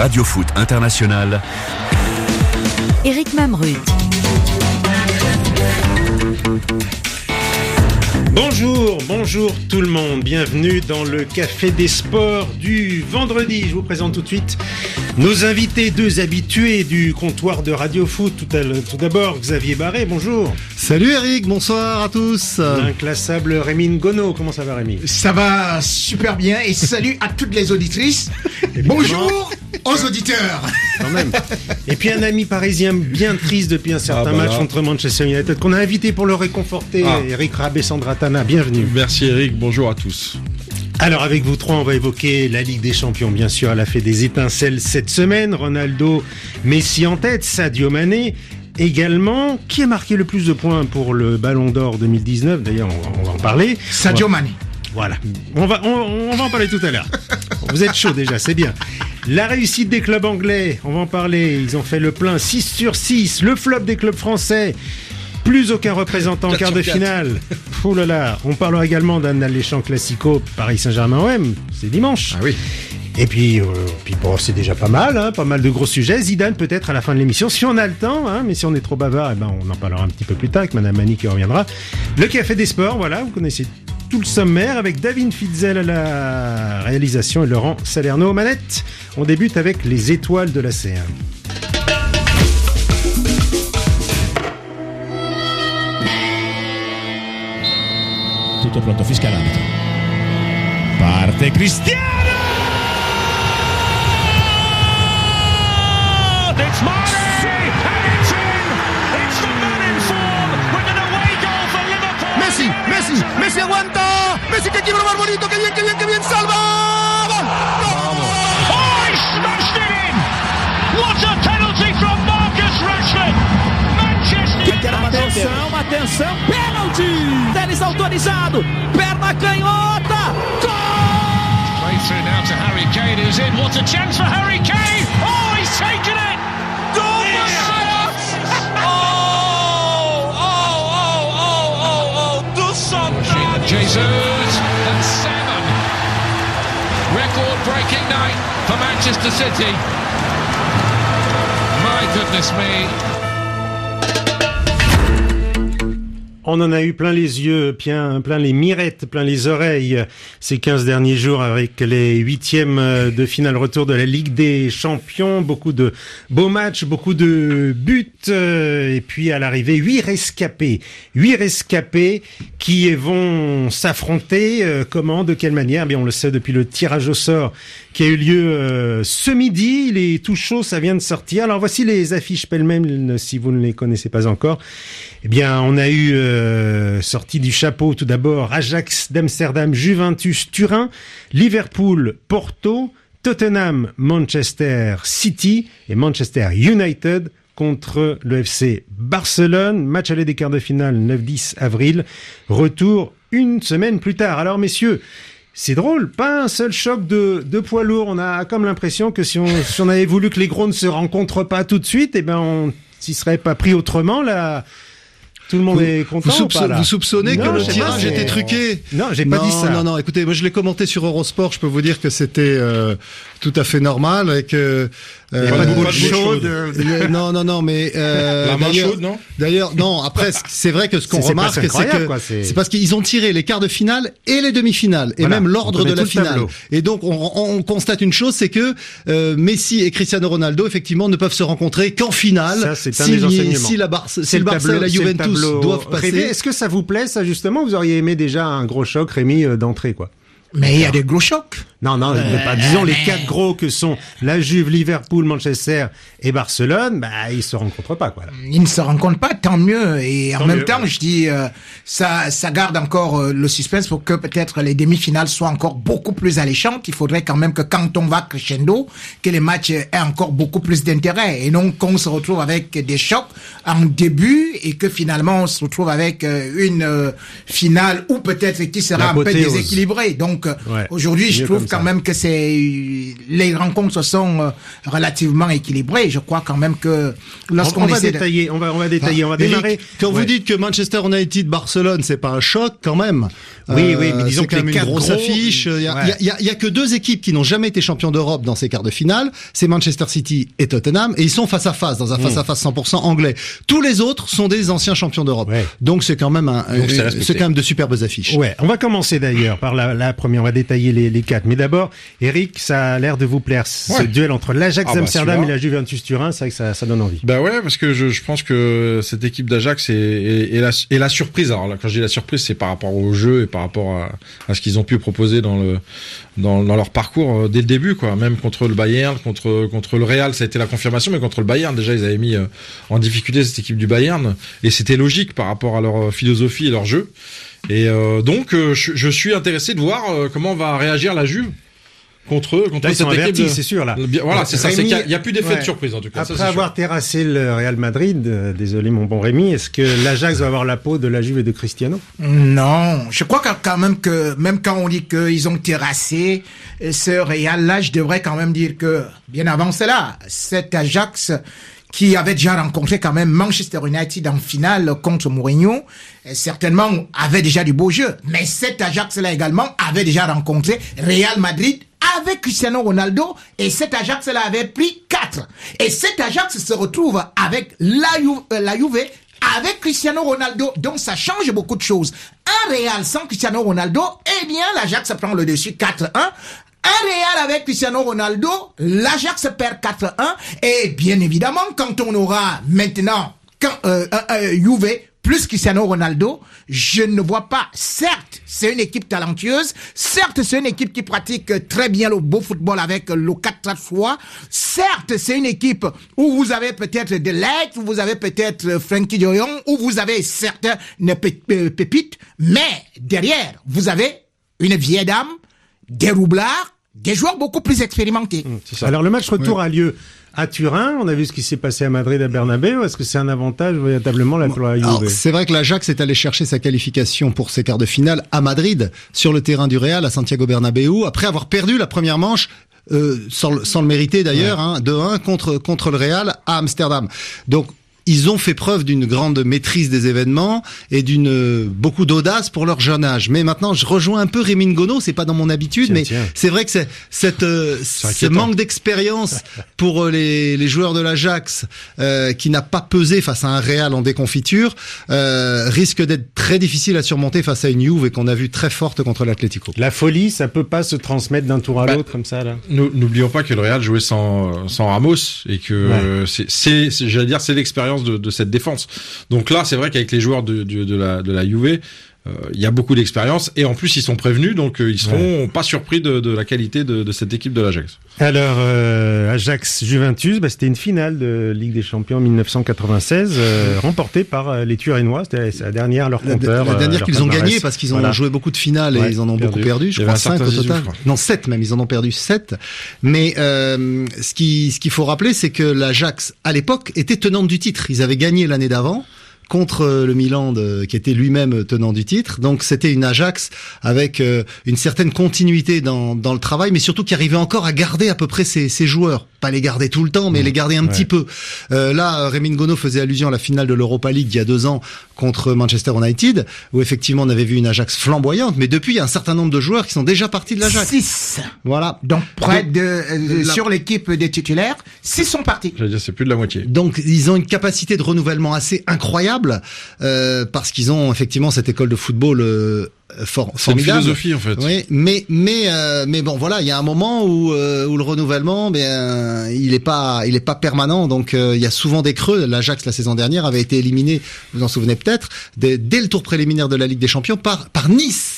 Radio Foot International. Eric Mamrut. Bonjour tout le monde, bienvenue dans le Café des Sports du vendredi. Je vous présente tout de suite nos invités, deux habitués du comptoir de Radio Foot. Tout d'abord, Xavier Barré, bonjour. Salut Eric, bonsoir à tous. L'inclassable Rémi Ngono, comment ça va Rémi? Ça va super bien et salut à toutes les auditrices. Bonjour aux auditeurs. Quand même. Et puis un ami parisien bien triste depuis un certain match contre Manchester United qu'on a invité pour le réconforter, Eric Rabessandratana, bienvenue. Merci Eric, bonjour à tous. Alors avec vous trois, on va évoquer la Ligue des Champions. Bien sûr, elle a fait des étincelles cette semaine. Ronaldo, Messi en tête, Sadio Mané également. Qui a marqué le plus de points pour le Ballon d'Or 2019 ? D'ailleurs, on va en parler. Sadio Mané. Voilà, on va en parler tout à l'heure. Vous êtes chaud déjà, c'est bien. La réussite des clubs anglais, on va en parler. Ils ont fait le plein 6/6. Le flop des clubs français. Plus aucun représentant en quart de finale. Oh là là. On parlera également d'un alléchant classico Paris Saint-Germain-OM. C'est dimanche. Ah oui. Et puis bon, c'est déjà pas mal, pas mal de gros sujets. Zidane peut-être à la fin de l'émission, si on a le temps, mais si on est trop bavard, on en parlera un petit peu plus tard avec Madame Mani qui reviendra. Le Café des Sports, voilà, vous connaissez tout le sommaire avec David Fitzel à la réalisation et Laurent Salerno aux manettes. On débute avec les étoiles de la C1. Tutto pronto, fischia l'arbitro. Parte Cristiano! It's Mane! And it's in! It's the man in form with an away goal for Liverpool! Messi aguanta! Messi que quiebra más bonito, que bien, salva! ¡Gol! Oh, he smashed it in! What a penalty from Marcus Rashford! Manchester! Atenção, pênalti! Denis autorizado, perna canhota, gol! Straight through now to Harry Kane, who's in. What a chance for Harry Kane! Oh, he's taken it! Goal for Saints! Dos Santos! Jesus and 7. Record-breaking night for Manchester City. My goodness me. On en a eu plein les yeux, plein les mirettes, plein les oreilles ces 15 derniers jours avec les huitièmes de finale retour de la Ligue des Champions. Beaucoup de beaux matchs, beaucoup de buts et puis à l'arrivée 8 rescapés qui vont s'affronter. Comment, de quelle manière ? Bien, on le sait depuis le tirage au sort qui a eu lieu ce midi. Il est tout chaud, ça vient de sortir. Alors voici les affiches pêle-mêle si vous ne les connaissez pas encore. Eh bien, on a eu sorti du chapeau tout d'abord Ajax d'Amsterdam, Juventus Turin, Liverpool Porto, Tottenham Manchester City et Manchester United contre le FC Barcelone. Match aller des quarts de finale 9-10 avril. Retour une semaine plus tard. Alors messieurs, c'est drôle, pas un seul choc de poids lourd. On a comme l'impression que si on avait voulu que les gros ne se rencontrent pas tout de suite, on s'y serait pas pris autrement là. Tout le monde est content vous soupçonnez que le tirage était truqué? Non, j'ai pas dit ça. Non, écoutez, moi je l'ai commenté sur Eurosport, je peux vous dire que c'était tout à fait normal avec pas de boule chaude. Non, mais la main chaude, non? D'ailleurs, non. Après, c'est vrai que ce qu'on remarque, c'est parce qu'ils ont tiré les quarts de finale et les demi-finales et même l'ordre de la finale. Et donc, on constate une chose, c'est que Messi et Cristiano Ronaldo, effectivement, ne peuvent se rencontrer qu'en finale. Ça, c'est un des enseignements. Si le Barça et la Juventus doivent passer. Rémi, est-ce que ça vous plaît, ça, justement? Vous auriez aimé déjà un gros choc, Rémi, d'entrée, quoi? Mais il y a des gros chocs. Non, pas. Disons les quatre gros que sont la Juve, Liverpool, Manchester et Barcelone, ils se rencontrent pas, quoi. Là. Ils ne se rencontrent pas, tant mieux. Et en même temps, je dis, ça garde encore le suspense pour que peut-être les demi-finales soient encore beaucoup plus alléchantes. Il faudrait quand même que quand on va crescendo, que les matchs aient encore beaucoup plus d'intérêt. Et non qu'on se retrouve avec des chocs en début et que finalement on se retrouve avec une finale ou peut-être qui sera un peu déséquilibrée. Donc Donc aujourd'hui, je trouve quand même que les rencontres sont relativement équilibrées. Je crois quand même que lorsqu'on essaie détailler, on va démarrer. Quand vous dites que Manchester United Barcelone, c'est pas un choc quand même. Oui, mais disons c'est quand même une grosse affiche. Il y a que deux équipes qui n'ont jamais été champions d'Europe dans ces quarts de finale, c'est Manchester City et Tottenham, et ils sont face à face dans un face à face 100% anglais. Tous les autres sont des anciens champions d'Europe. Donc c'est quand même c'est quand même de superbes affiches. Ouais, on va commencer d'ailleurs par la première, on va détailler les quatre. Mais d'abord, Eric, ça a l'air de vous plaire ce duel entre l'Ajax Amsterdam et la Juventus Turin, c'est vrai que ça donne envie. Bah ouais, parce que je pense que cette équipe d'Ajax est la surprise. Alors là, quand je dis la surprise, c'est par rapport au jeu et par rapport à ce qu'ils ont pu proposer dans leur parcours dès le début, quoi. Même contre le Bayern, contre le Real, ça a été la confirmation, mais contre le Bayern, déjà, ils avaient mis en difficulté cette équipe du Bayern, et c'était logique par rapport à leur philosophie et leur jeu. Et donc, je suis intéressé de voir comment va réagir la Juve contre cette équipe. C'est sûr, là. Voilà, c'est ça. C'est qu'il y a plus d'effet de surprise, en tout cas. Après avoir terrassé le Real Madrid, désolé mon bon Rémi, est-ce que l'Ajax va avoir la peau de la Juve et de Cristiano? Non. Je crois quand même que, même quand on dit qu'ils ont terrassé ce Real, là, je devrais quand même dire que, bien avant cela, cet Ajax, qui avait déjà rencontré quand même Manchester United en finale contre Mourinho, certainement avait déjà du beau jeu. Mais cet Ajax-là également avait déjà rencontré Real Madrid avec Cristiano Ronaldo, et cet Ajax-là avait pris 4. Et cet Ajax se retrouve avec la Juve avec Cristiano Ronaldo, donc ça change beaucoup de choses. Un Real sans Cristiano Ronaldo, eh bien l'Ajax prend le dessus 4-1. Un Real avec Cristiano Ronaldo, l'Ajax perd 4-1, et bien évidemment, quand on aura maintenant Juve plus Cristiano Ronaldo, je ne vois pas. Certes, c'est une équipe talentueuse. Certes, c'est une équipe qui pratique très bien le beau football avec le 4-3-3. Certes, c'est une équipe où vous avez peut-être De Ligt, où vous avez peut-être Frenkie de Jong, où vous avez certaines pépites, mais derrière, vous avez une vieille dame, des roublards, des joueurs beaucoup plus expérimentés. C'est ça. Alors le match retour a lieu à Turin. On a vu ce qui s'est passé à Madrid, à Bernabéu. Est-ce que c'est un avantage véritablement pour la Juve? C'est vrai que l'Ajax est allé chercher sa qualification pour ses quarts de finale à Madrid, sur le terrain du Real, à Santiago Bernabéu, après avoir perdu la première manche, sans le mériter d'ailleurs, 2-1 contre le Real à Amsterdam. Donc ils ont fait preuve d'une grande maîtrise des événements et d'une beaucoup d'audace pour leur jeune âge. Mais maintenant, je rejoins un peu Rémi Ngono, c'est pas dans mon habitude, mais c'est vrai que ce manque d'expérience pour les joueurs de l'Ajax qui n'a pas pesé face à un Real en déconfiture risque d'être très difficile à surmonter face à une Juve qu'on a vu très forte contre l'Atlético. La folie, ça peut pas se transmettre d'un tour à l'autre comme ça là. N'oublions pas que le Real jouait sans Ramos et que j'allais dire c'est l'expérience de cette défense. Donc là, c'est vrai qu'avec les joueurs de la Juve, il y a beaucoup d'expérience et en plus ils sont prévenus, donc ils seront pas surpris de la qualité de cette équipe de l'Ajax. Alors Ajax-Juventus, c'était une finale de Ligue des Champions en 1996 remportée par les Turinois. C'était la dernière leur compteur. La dernière qu'ils ont gagnée parce qu'ils ont joué beaucoup de finales et ils en ont beaucoup perdu. Je crois 5 au total. Non, 7 même. Ils en ont perdu 7. Mais ce qu'il faut rappeler, c'est que l'Ajax à l'époque était tenante du titre. Ils avaient gagné l'année d'avant contre le Milan qui était lui-même tenant du titre. Donc c'était une Ajax avec une certaine continuité dans le travail, mais surtout qui arrivait encore à garder à peu près ses joueurs. Pas les garder tout le temps, mais les garder un petit peu. Là, Rémi Ngono faisait allusion à la finale de l'Europa League il y a 2 ans contre Manchester United, où effectivement on avait vu une Ajax flamboyante, mais depuis il y a un certain nombre de joueurs qui sont déjà partis de l'Ajax. 6. Voilà. Donc près sur l'équipe des titulaires, 6 sont partis. Je veux dire, c'est plus de la moitié. Donc ils ont une capacité de renouvellement assez incroyable. Parce qu'ils ont effectivement cette école de football formidable. C'est une philosophie en fait. Oui, mais bon voilà, il y a un moment où le renouvellement, il est pas permanent, donc il y a souvent des creux. L'Ajax la saison dernière avait été éliminé, vous en souvenez peut-être, dès le tour préliminaire de la Ligue des Champions par Nice.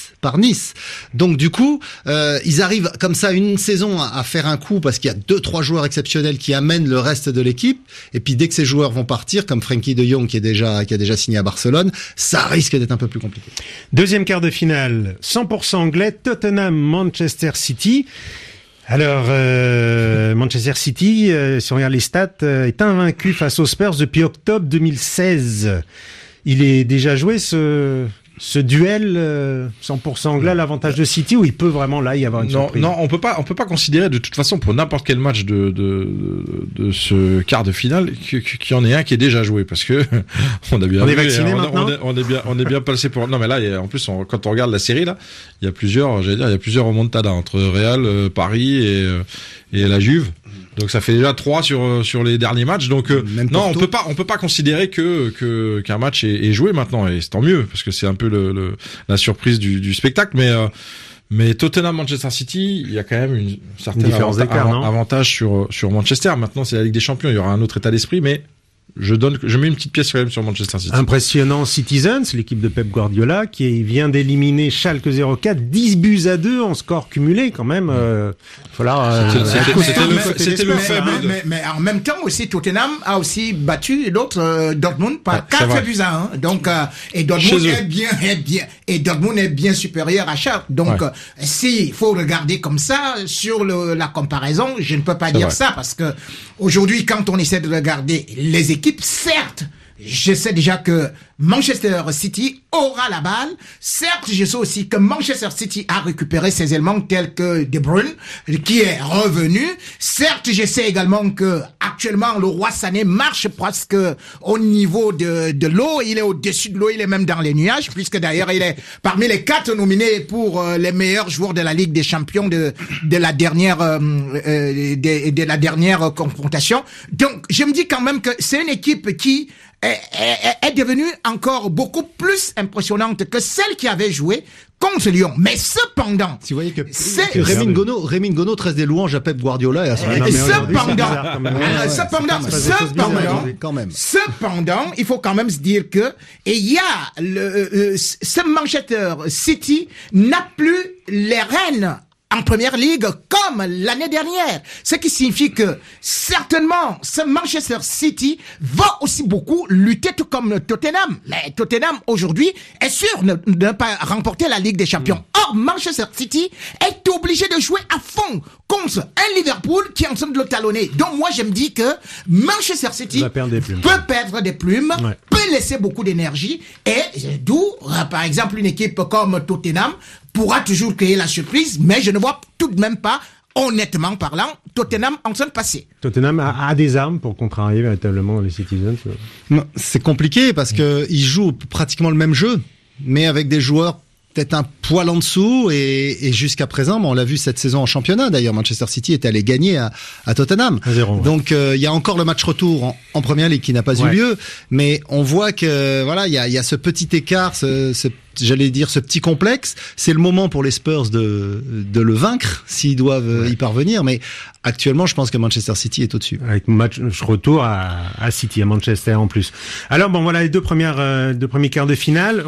Donc du coup, ils arrivent comme ça une saison à faire un coup parce qu'il y a 2-3 joueurs exceptionnels qui amènent le reste de l'équipe. Et puis dès que ces joueurs vont partir, comme Frenkie de Jong qui a déjà signé à Barcelone, ça risque d'être un peu plus compliqué. Deuxième quart de finale, 100% anglais, Tottenham-Manchester City. Alors, Manchester City, si on regarde les stats, est invaincu face aux Spurs depuis octobre 2016. Il est déjà joué ce ce duel 100% anglais à l'avantage de City, où il peut vraiment là y avoir une surprise? Non, on peut pas considérer de toute façon pour n'importe quel match de ce quart de finale qu'il y en ait un qui est déjà joué, parce que on a bien on est vacciné maintenant. On est bien passé pour. Non mais là, en plus, quand on regarde la série là, il y a plusieurs remontadas entre Real, Paris et la Juve. Donc ça fait déjà 3 sur les derniers matchs. Donc non, on peut pas considérer qu'un match est joué maintenant, et c'est tant mieux, parce que c'est un peu la surprise du spectacle. Mais Tottenham Manchester City, il y a quand même une certaine avantage sur Manchester. Maintenant, c'est la Ligue des Champions, il y aura un autre état d'esprit, mais je mets une petite pièce quand même sur Manchester City. Impressionnant Citizens, l'équipe de Pep Guardiola, qui vient d'éliminer Schalke 04, 10-2 en score cumulé quand même. C'était le faible. Mais en même temps aussi, Tottenham a aussi battu l'autre Dortmund par 4-1. Donc et Dortmund est bien supérieur à Schalke. Donc s'il faut regarder comme ça sur la comparaison, je ne peux pas dire ça, parce que aujourd'hui, quand on essaie de regarder les équipes, certes, je sais déjà que Manchester City aura la balle. Certes, je sais aussi que Manchester City a récupéré ses éléments tels que De Bruyne, qui est revenu. Certes, je sais également que actuellement le Roi Sané marche presque au niveau de l'eau. Il est au-dessus de l'eau, il est même dans les nuages, puisque d'ailleurs il est parmi les 4 nominés pour les meilleurs joueurs de la Ligue des Champions de la dernière confrontation. Donc, je me dis quand même que c'est une équipe qui est devenue encore beaucoup plus impressionnante que celle qui avait joué contre Lyon. Mais cependant, si vous voyez que Rémi Ngono tresse des louanges à Pep Guardiola et à son cependant, il faut quand même se dire que il y a ce Manchester City n'a plus les rênes en première ligue comme l'année dernière. Ce qui signifie que certainement ce Manchester City va aussi beaucoup lutter tout comme Tottenham. Mais Tottenham aujourd'hui est sûr de ne pas remporter la Ligue des Champions. Or, Manchester City est obligé de jouer à fond contre un Liverpool qui est en train de le talonner. Donc moi je me dis que Manchester City peut perdre des plumes, peut laisser beaucoup d'énergie, et d'où par exemple une équipe comme Tottenham pourra toujours créer la surprise, mais je ne vois tout de même pas, honnêtement parlant, Tottenham en train de passer. Tottenham a des armes pour contrarier véritablement les Citizens. Non, c'est compliqué parce que ils jouent pratiquement le même jeu, mais avec des joueurs peut-être un poil en dessous, et jusqu'à présent, on l'a vu cette saison en championnat d'ailleurs, Manchester City est allé gagner à Tottenham. 0, donc il y a encore le match retour en Première Ligue qui n'a pas eu lieu, mais on voit que voilà, il y a ce petit écart, j'allais dire ce petit complexe. C'est le moment pour les Spurs de le vaincre s'ils doivent y parvenir, mais actuellement je pense que Manchester City est au-dessus. Avec match retour à City, à Manchester en plus. Alors bon, voilà les deux premiers quarts de finale.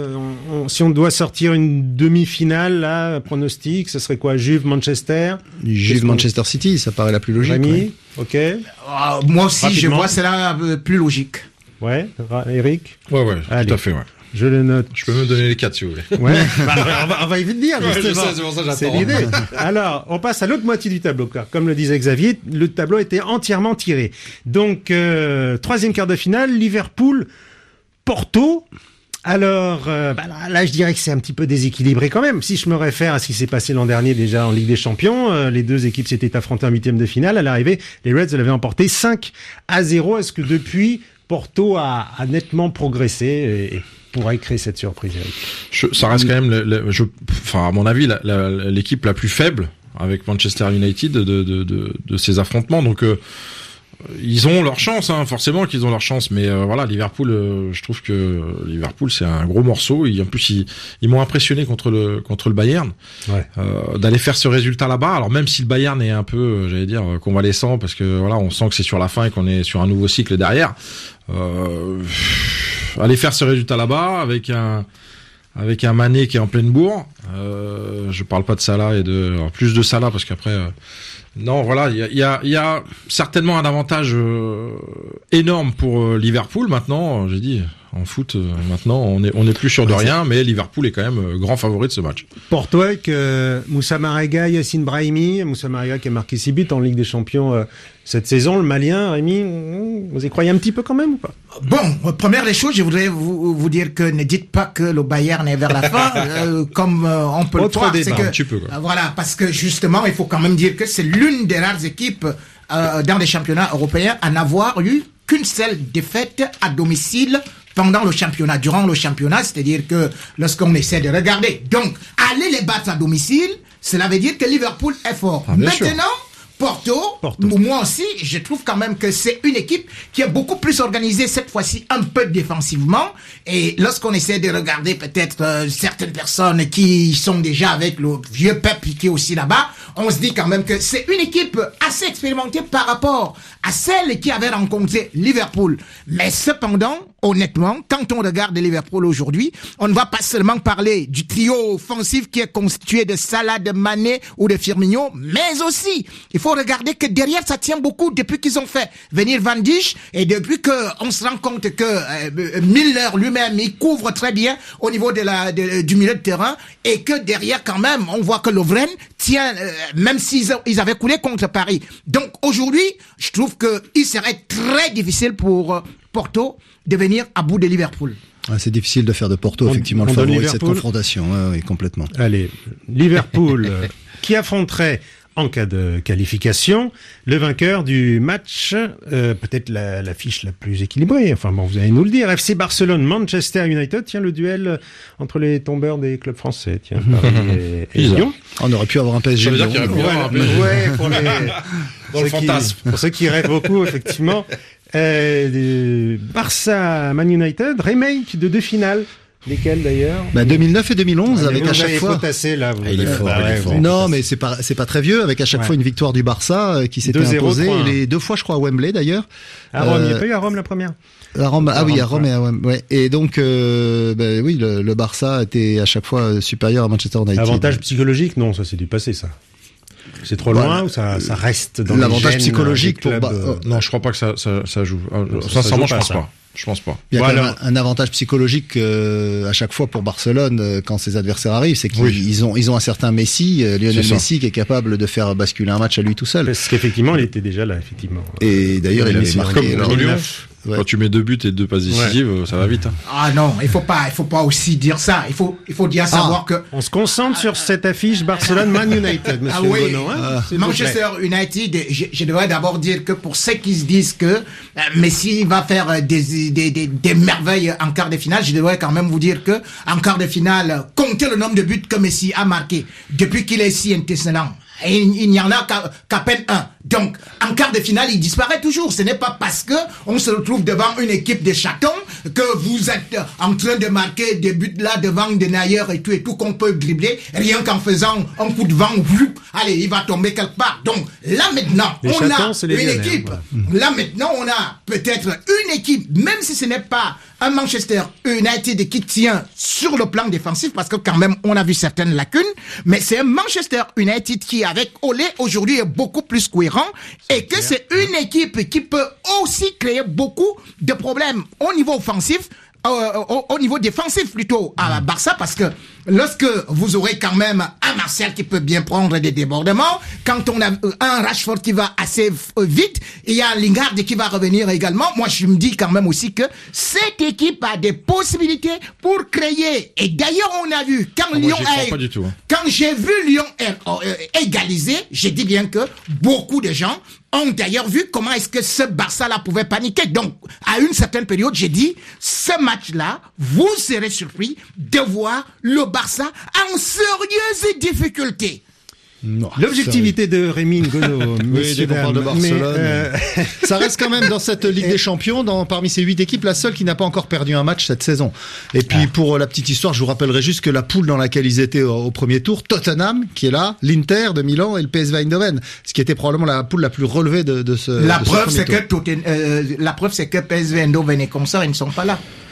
Si on doit sortir une demi-finale là, pronostic, ce serait quoi? Juve-Manchester? Manchester City, ça paraît la plus logique. Rémi, ok. Moi aussi, je vois cela plus logique. Ouais, Eric? Ouais, allez, tout à fait, ouais. Je le note. Je peux me donner les 4 si vous voulez. Ouais. On va y venir. Je sais, c'est pour ça que j'attends. C'est l'idée. Alors, on passe à l'autre moitié du tableau. Comme le disait Xavier, le tableau était entièrement tiré. Donc, troisième quart de finale, Liverpool, Porto. Alors, là, je dirais que c'est un petit peu déséquilibré quand même. Si je me réfère à ce qui s'est passé l'an dernier déjà en Ligue des Champions, les deux équipes s'étaient affrontées en 8e de finale. À l'arrivée, les Reds l'avaient emporté 5-0. Est-ce que depuis, Porto a nettement progressé et pourrait créer cette surprise, Eric? Ça reste quand même, à mon avis, l'équipe la plus faible avec Manchester United de ces affrontements. Donc, ils ont leur chance, forcément qu'ils ont leur chance. Mais voilà, Liverpool, je trouve que Liverpool c'est un gros morceau. En plus, ils m'ont impressionné contre le Bayern. Ouais. D'aller faire ce résultat là-bas. Alors même si le Bayern est un peu, j'allais dire, convalescent, parce que voilà, on sent que c'est sur la fin et qu'on est sur un nouveau cycle derrière. Aller faire ce résultat là-bas avec un Mané qui est en pleine bourre. Je parle pas de Salah plus de Salah parce qu'après. Non, voilà, il y a certainement un avantage énorme pour Liverpool maintenant. J'ai dit, En foot, maintenant, on est plus sûr de rien, mais Liverpool est quand même grand favori de ce match. Pour toi, avec Moussa Marega, Yassine Brahimi, Moussa Marega qui a marqué 6 buts en Ligue des Champions cette saison, le Malien, Rémi, vous y croyez un petit peu quand même ou pas? Bon, première des choses, je voudrais vous dire que ne dites pas que le Bayern est vers la fin, comme on peut le croire. C'est que, voilà, parce que justement, il faut quand même dire que c'est l'une des rares équipes dans les championnats européens à n'avoir eu qu'une seule défaite à domicile pendant le championnat, durant le championnat, c'est-à-dire que lorsqu'on essaie de regarder. Donc, aller les battre à domicile, cela veut dire que Liverpool est fort. Maintenant, Porto, moi aussi, je trouve quand même que c'est une équipe qui est beaucoup plus organisée cette fois-ci, un peu défensivement. Et lorsqu'on essaie de regarder peut-être certaines personnes qui sont déjà avec le vieux Pep qui est aussi là-bas, on se dit quand même que c'est une équipe assez expérimentée par rapport à celle qui avait rencontré Liverpool. Mais cependant, honnêtement, quand on regarde Liverpool aujourd'hui, on ne va pas seulement parler du trio offensif qui est constitué de Salah, de Mané ou de Firmino, mais aussi, il faut regarder que derrière, ça tient beaucoup depuis qu'ils ont fait venir Van Dijk et depuis que on se rend compte que Milner lui-même, il couvre très bien au niveau du milieu de terrain et que derrière, quand même, on voit que Lovren tient, même s'ils avaient coulé contre Paris. Donc, aujourd'hui, je trouve qu'il serait très difficile pour Porto de venir à bout de Liverpool. C'est difficile de faire de Porto, effectivement, le favori de cette confrontation. Oui, complètement. Allez, Liverpool qui affronterait, en cas de qualification, le vainqueur du match, peut-être la fiche la plus équilibrée. Enfin bon, vous allez nous le dire. FC Barcelone, Manchester United. Tiens, le duel entre les tombeurs des clubs français. Tiens, Paris et Lyon. On aurait pu avoir un PSG. Ça veut dire qu'il y aurait pu avoir un PSG. Ouais, pour les dans le fantasme. Pour ceux qui rêvent beaucoup, effectivement. Barça Man United, remake de 2 finales. Lesquels d'ailleurs? 2009 et 2011 avec à chaque fois. Potassé, là, il est fort, il est fort. Non, mais c'est pas très vieux, avec à chaque fois une victoire du Barça qui s'était imposée. Et les 2 fois, je crois, à Wembley d'ailleurs. À Rome, il n'y a pas eu à Rome la première. À Rome, à Rome et à Wembley. Ouais. Et donc, oui, le Barça était à chaque fois supérieur à Manchester United. Avantage psychologique? Non, ça c'est du passé, ça. C'est trop loin ou ça reste dans l'avantage psychologique pour non, je crois pas que ça joue. Sincèrement, je pense pas. Je pense pas. Il y a quand même un avantage psychologique à chaque fois pour Barcelone quand ses adversaires arrivent, c'est qu'ils ont un certain Messi, Lionel Messi, qui est capable de faire basculer un match à lui tout seul. Parce qu'effectivement, il était déjà là, effectivement. Et d'ailleurs, il avait marqué. Quand tu mets 2 buts et 2 passes décisives, ça va vite. Ah non, il faut pas aussi dire ça. Il faut bien savoir que on se concentre sur cette affiche Barcelone-Man United, monsieur Bono, Manchester United, je devrais d'abord dire que pour ceux qui se disent que Messi va faire des merveilles en quart de finale, je devrais quand même vous dire que en quart de finale, comptez le nombre de buts que Messi a marqué depuis qu'il est si intéressant. Et il n'y en a qu'à peine 1. Donc, en quart de finale, il disparaît toujours. Ce n'est pas parce que on se retrouve devant une équipe de chatons que vous êtes en train de marquer des buts là devant des nailleurs et tout qu'on peut dribbler rien qu'en faisant un coup de vent. Allez, il va tomber quelque part. Donc, là maintenant, on a une équipe. Là maintenant, on a peut-être une équipe, même si ce n'est pas un Manchester United qui tient sur le plan défensif, parce que quand même, on a vu certaines lacunes, mais c'est un Manchester United qui, avec Olé, aujourd'hui, est beaucoup plus cohérent, et que c'est une équipe qui peut aussi créer beaucoup de problèmes au niveau offensif, au niveau défensif plutôt à Barça, parce que lorsque vous aurez quand même un Martial qui peut bien prendre des débordements, quand on a un Rashford qui va assez vite, il y a un Lingard qui va revenir également, moi je me dis quand même aussi que cette équipe a des possibilités pour créer. Et d'ailleurs on a vu quand Lyon quand j'ai vu Lyon égaliser, j'ai dit bien que beaucoup de gens ont d'ailleurs vu comment est-ce que ce Barça-là pouvait paniquer. Donc, à une certaine période, j'ai dit, ce match-là, vous serez surpris de voir le Barça en sérieuse difficulté. Non, l'objectivité de Rémi Ngono, monsieur de Barcelone. Ça reste quand même dans cette Ligue des Champions, parmi ces 8 équipes, la seule qui n'a pas encore perdu un match cette saison. Et puis pour la petite histoire, je vous rappellerai juste que la poule dans laquelle ils étaient au premier tour, Tottenham qui est là, l'Inter de Milan et le PSV Eindhoven, ce qui était probablement la poule la plus relevée de ce. La preuve c'est que PSV Eindhoven et comme ça, ils ne sont pas là.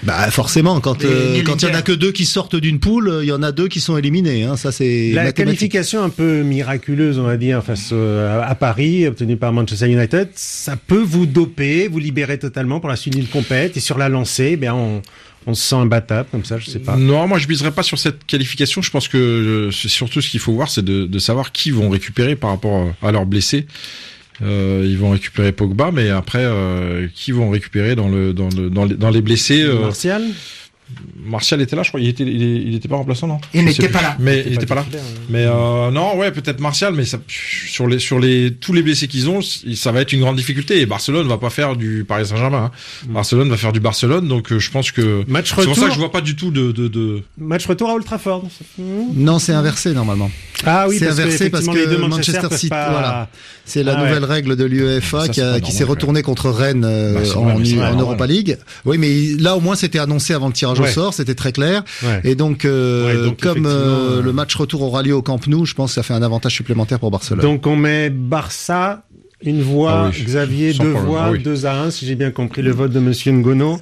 Bah forcément, quand il y en a que 2 qui sortent d'une poule, il y en a 2 qui sont éliminés. Hein. Ça c'est la qualification un peu miraculeuse, on va dire, face à Paris, obtenue par Manchester United. Ça peut vous doper, vous libérer totalement pour la suite d'une compète, et sur la lancée, on se sent imbattable comme ça, je sais pas. Non, moi je miserais pas sur cette qualification. Je pense que surtout ce qu'il faut voir, c'est de savoir qui vont récupérer par rapport à leurs blessés. Ils vont récupérer Pogba, mais après qui vont récupérer dans les blessés. Martial était là, je crois. Il était pas remplaçant, non? Il n'était pas là. Mais il était pas là. Mais non, ouais, peut-être Martial, mais ça, sur tous les blessés qu'ils ont, ça va être une grande difficulté. Et Barcelone va pas faire du Paris Saint-Germain. Hein. Barcelone va faire du Barcelone, donc je pense que c'est pour ça que je vois pas du tout de match retour à Old Trafford. Non, c'est inversé normalement. Ah oui, c'est inversé parce que les deux Manchester City, voilà. C'est la nouvelle règle de l'UEFA qui s'est retournée contre Rennes en Europa League. Oui, mais là au moins c'était annoncé avant le tirage au sort, c'était très clair. Ouais. Et donc comme le match retour aura lieu au Camp Nou, je pense que ça fait un avantage supplémentaire pour Barcelone. Donc on met Barça, une voix, Xavier, 2 voix, 2-1, si j'ai bien compris le vote de Monsieur Ngono.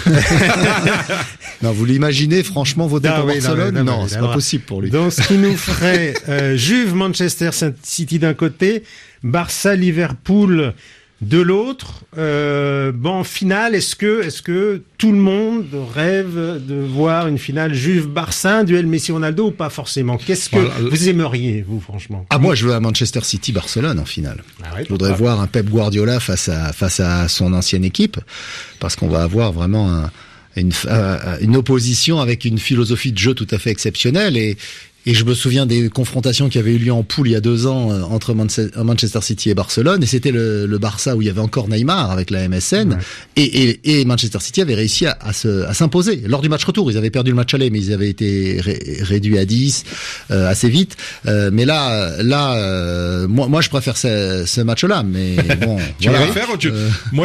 Non, vous l'imaginez, franchement, voter pour Barcelone? Non, c'est pas possible pour lui. Donc, ce qui nous ferait Juve, Manchester City d'un côté, Barça, Liverpool de l'autre. En finale, est-ce que tout le monde rêve de voir une finale Juve-Barça, un duel Messi-Ronaldo ou pas forcément? Qu'est-ce que vous aimeriez, vous, franchement? Ah, moi, je veux à Manchester City-Barcelone en finale. Ah ouais, je voudrais voir un Pep Guardiola face à son ancienne équipe, parce qu'on va avoir vraiment une opposition avec une philosophie de jeu tout à fait exceptionnelle, et je me souviens des confrontations qui avaient eu lieu en poule il y a 2 ans entre Manchester City et Barcelone, et c'était le Barça où il y avait encore Neymar avec la MSN, et Manchester City avait réussi à s'imposer lors du match retour. Ils avaient perdu le match aller, mais ils avaient été réduits à 10 assez vite. Mais là, moi je préfère ce match-là, mais bon. Tu préfères? Moi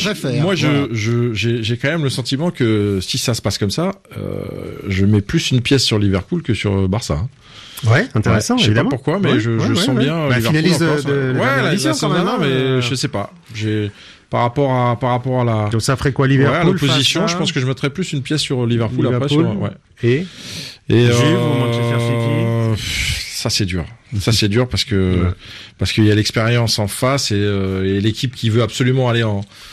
j'ai quand même le sentiment que si ça se passe comme ça, je mets plus une pièce sur Liverpool que sur Barça. Ouais, intéressant. Je sais pas pourquoi, mais je sens bien. Finaliste de la édition quand même. Mais je sais pas. Par rapport à la. Donc ça ferait quoi, Liverpool? À l'opposition, je pense que je mettrais plus une pièce sur Liverpool. Après Et Juve ou Manchester City? Ça c'est dur. Ça c'est dur parce qu'il y a l'expérience en face et l'équipe qui veut absolument aller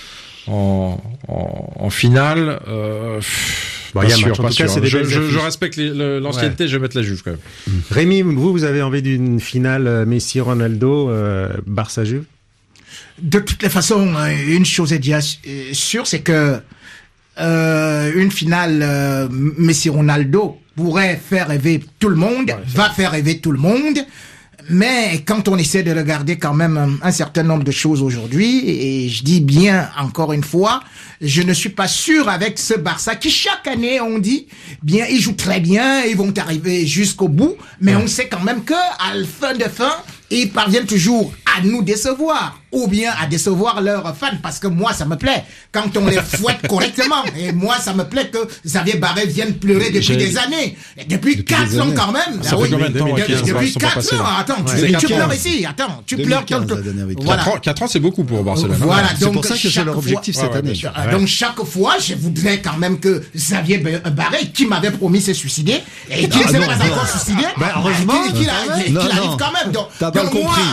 en finale. Pas sûr. Je respecte l'ancienneté, je vais mettre la Juve quand même. Rémi, vous avez envie d'une finale Messi-Ronaldo, Barça-Juve? De toutes les façons, une chose est déjà sûre, c'est que une finale Messi-Ronaldo pourrait faire rêver tout le monde, va faire rêver tout le monde. Mais quand on essaie de regarder quand même un certain nombre de choses aujourd'hui, et je dis bien encore une fois, je ne suis pas sûr avec ce Barça qui chaque année on dit bien ils jouent très bien, ils vont arriver jusqu'au bout, mais on sait quand même que à la fin de fin ils parviennent toujours à nous décevoir ou bien à décevoir leurs fans, parce que moi ça me plaît quand on les fouette correctement, et moi ça me plaît que Xavier Barret vienne pleurer depuis des années, et depuis 4 ans quand même. Ça fait combien de temps depuis 4 ans, attends, tu pleures ici, attends, tu pleures quand... Voilà. 4 ans c'est beaucoup pour Barcelone. Voilà, c'est pour ça que c'est leur objectif cette année. Donc chaque fois je voudrais quand même que Xavier Barret, qui m'avait promis se suicider et qui ne s'est pas encore suicidé, qu'il arrive quand même. Donc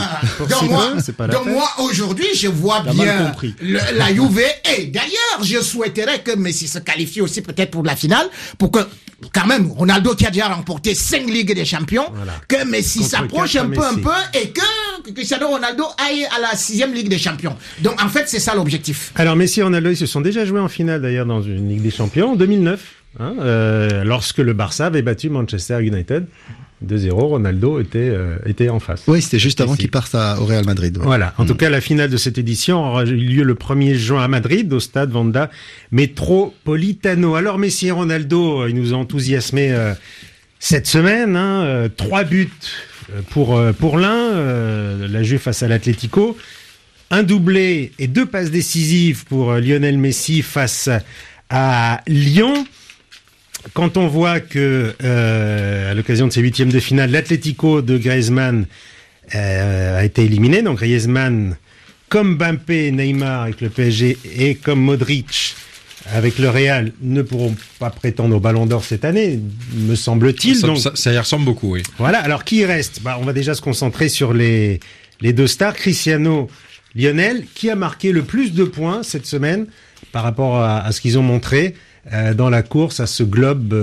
moi aujourd'hui je vois bien la Juve, et d'ailleurs je souhaiterais que Messi se qualifie aussi peut-être pour la finale, pour que quand même Ronaldo, qui a déjà remporté 5 Ligues des Champions, que Messi s'approche un peu et que Cristiano Ronaldo aille à la 6e Ligue des Champions. Donc en fait c'est ça l'objectif. Alors Messi et Ronaldo, ils se sont déjà joués en finale d'ailleurs dans une Ligue des Champions en 2009, lorsque le Barça avait battu Manchester United 2-0, Ronaldo était en face. Oui, c'était juste avant qu'il parte au Real Madrid. Ouais. Voilà. En tout cas, la finale de cette édition aura eu lieu le 1er juin à Madrid, au stade Wanda Metropolitano. Alors, Messi et Ronaldo, ils nous ont enthousiasmés cette semaine. 3 buts pour l'un, la Juve face à l'Atlético. Un doublé et 2 passes décisives pour Lionel Messi face à Lyon. Quand on voit que à l'occasion de ces 8e de finale, l'Atlético de Griezmann a été éliminé, donc Griezmann, comme Mbappé, Neymar avec le PSG, et comme Modric avec le Real, ne pourront pas prétendre au Ballon d'Or cette année, me semble-t-il. Donc ça y ressemble beaucoup, oui. Voilà. Alors qui reste ? On va déjà se concentrer sur les deux stars, Cristiano, Lionel, qui a marqué le plus de points cette semaine par rapport à ce qu'ils ont montré dans la course à ce Globe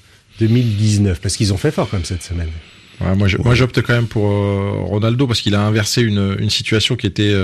2019, parce qu'ils ont fait fort comme cette semaine. Ouais, moi j'opte quand même pour Ronaldo, parce qu'il a inversé une situation qui était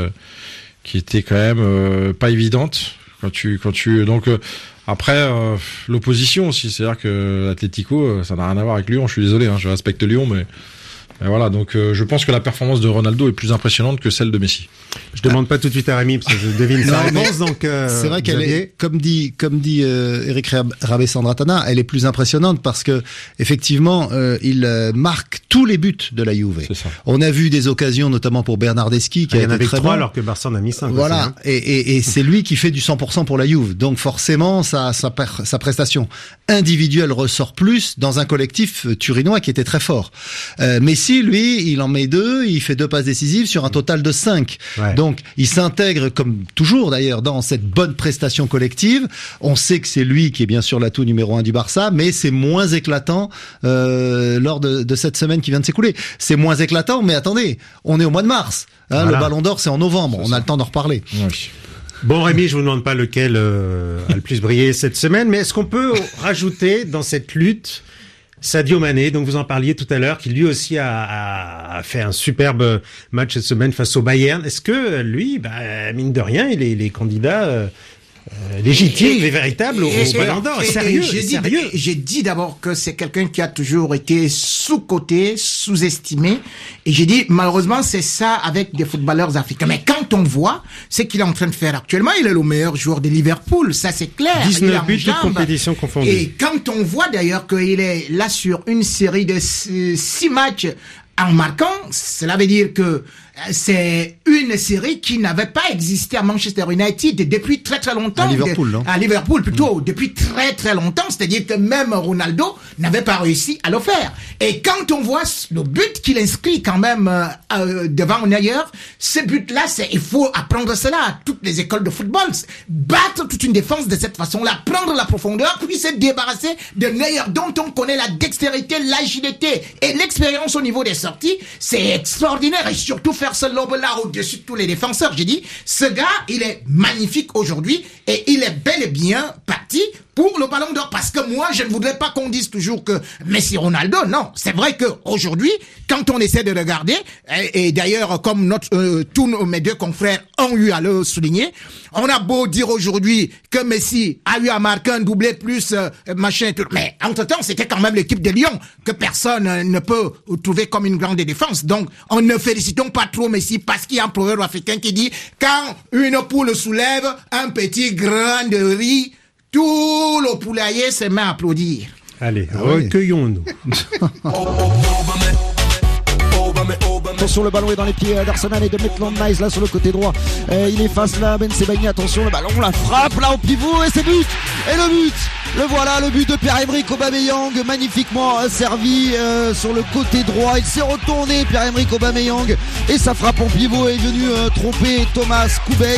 quand même pas évidente quand tu donc après l'opposition aussi, c'est-à-dire que l'Atlético, ça n'a rien à voir avec Lyon. Je suis désolé, je respecte Lyon, mais voilà, donc je pense que la performance de Ronaldo est plus impressionnante que celle de Messi. Je demande pas tout de suite à Rémi parce que je devine sa réponse. Donc c'est vrai qu'elle est, comme dit Eric Rabessandratana, elle est plus impressionnante parce que effectivement il marque tous les buts de la Juve. On a vu des occasions, notamment pour Bernardeschi, qui a été très 3 bon. Alors que Barça en a mis 5. Voilà, aussi, et c'est lui qui fait du 100% pour la Juve. Donc forcément, sa prestation individuelle ressort plus dans un collectif turinois qui était très fort. Messi, lui, il en met 2, il fait 2 passes décisives sur un total de 5. Ouais. Donc, il s'intègre, comme toujours d'ailleurs, dans cette bonne prestation collective. On sait que c'est lui qui est bien sûr l'atout numéro 1 du Barça, mais c'est moins éclatant lors de cette semaine qui vient de s'écouler. C'est moins éclatant, mais attendez, on est au mois de mars. Voilà. Le Ballon d'Or, c'est en novembre. On a le temps d'en reparler. Oui. Bon, Rémi, je vous demande pas lequel a le plus brillé cette semaine, mais est-ce qu'on peut rajouter dans cette lutte Sadio Mané, donc vous en parliez tout à l'heure, qui lui aussi a fait un superbe match cette semaine face au Bayern. Est-ce que lui, mine de rien, il est candidat légitime et véritable au Ballon d'Or? Sérieux, j'ai dit d'abord que c'est quelqu'un qui a toujours été sous-coté, sous-estimé, et j'ai dit malheureusement c'est ça avec des footballeurs africains. Mais quand on voit ce qu'il est en train de faire actuellement, il est le meilleur joueur de Liverpool, ça c'est clair. 19 buts de compétition confondue. Et quand on voit d'ailleurs qu'il est là sur une série de 6 matchs en marquant, cela veut dire que c'est une série qui n'avait pas existé à Manchester United depuis très très longtemps. À Liverpool, non? À Liverpool plutôt, depuis très très longtemps. C'est-à-dire que même Ronaldo n'avait pas réussi à le faire. Et quand on voit le but qu'il inscrit quand même devant Neuer, ce but-là, il faut apprendre cela à toutes les écoles de football. Battre toute une défense de cette façon-là, prendre la profondeur, puis se débarrasser de Neuer, dont on connaît la dextérité, l'agilité et l'expérience au niveau des sorties. C'est extraordinaire, et surtout faire ce lobe-là au-dessus de tous les défenseurs. J'ai dit, ce gars, il est magnifique aujourd'hui et il est bel et bien parti pour le Ballon d'Or, parce que moi, je ne voudrais pas qu'on dise toujours que Messi, Ronaldo. Non, c'est vrai que aujourd'hui, quand on essaie de regarder, et d'ailleurs, comme tous mes deux confrères ont eu à le souligner, on a beau dire aujourd'hui que Messi a eu à marquer un doublé plus machin et tout, mais entre-temps, c'était quand même l'équipe de Lyon que personne ne peut trouver comme une grande défense. Donc, on ne félicitons pas trop Messi, parce qu'il y a un proverbe africain qui dit quand une poule soulève un petit grain de riz, tout le poulailler se met à applaudir. Allez, recueillons-nous. Attention, le ballon est dans les pieds d'Arsenal et de Maitland Niles là sur le côté droit. Il est face là, Ben Sebaini, attention, le ballon, la frappe là au pivot et c'est but. Et le but, le voilà, le but de Pierre-Emerick Aubameyang, magnifiquement servi sur le côté droit. Il s'est retourné, Pierre-Emerick Aubameyang, et sa frappe en pivot est venue tromper Thomas Koubek.